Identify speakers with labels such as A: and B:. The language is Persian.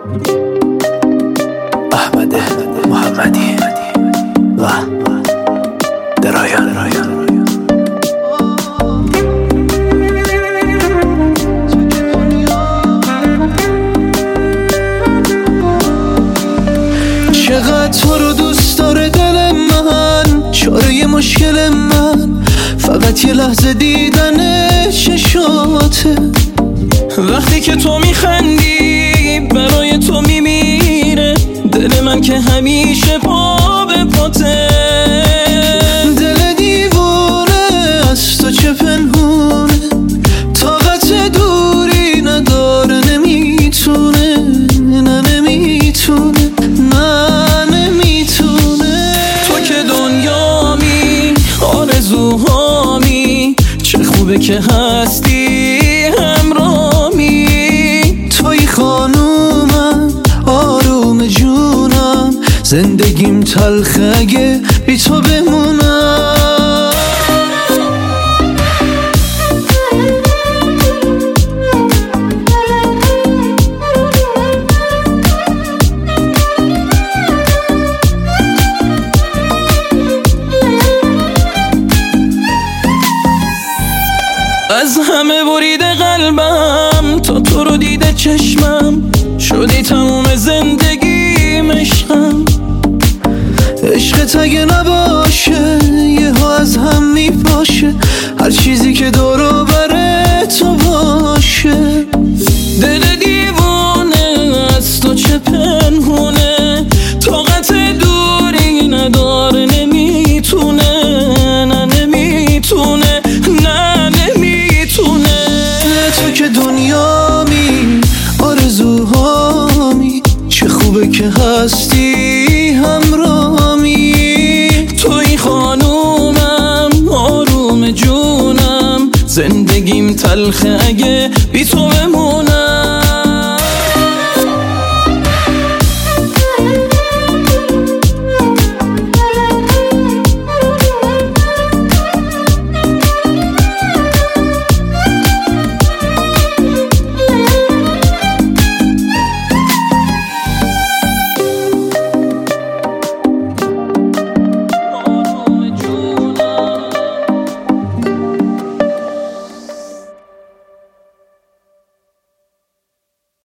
A: احمد محمدی و درایان. چقدر تو رو دوست داره دل من، چاره مشکل من فقط یه لحظه دیدن چشاته.
B: وقتی که تو میخندی برای تو میمیره دل من که همیشه پا به پاته.
A: دل دیوونه از تو چه پنهونه، طاقت دوری نداره، نمیتونه، نه نمیتونه، نه نمیتونه.
B: تو که دنیامی آرزوهامی، چه خوبه که هستی همرامی.
A: توی خانومم آروم جونم، زندگیم تلخه اگه بی تو بمونم.
B: از همه بریده قلبم تا تو رو دیده چشمم، شدی تموم زندگیم عشقم.
A: عشقت اگه نباشه یهو از هم میپاشه، هر چیزی که دور و بر تو باشه.
B: دل دیوونه از تو چه پنهونه، طاقت دوری نداره، نمیتونه، نه نمیتونه، نه نمیتونه.
A: تو که دنیامی آرزوهامی، چه خوبه که هستی همرامی.
B: توی خانومم آروم جونم، زندگیم تلخه اگه بی تو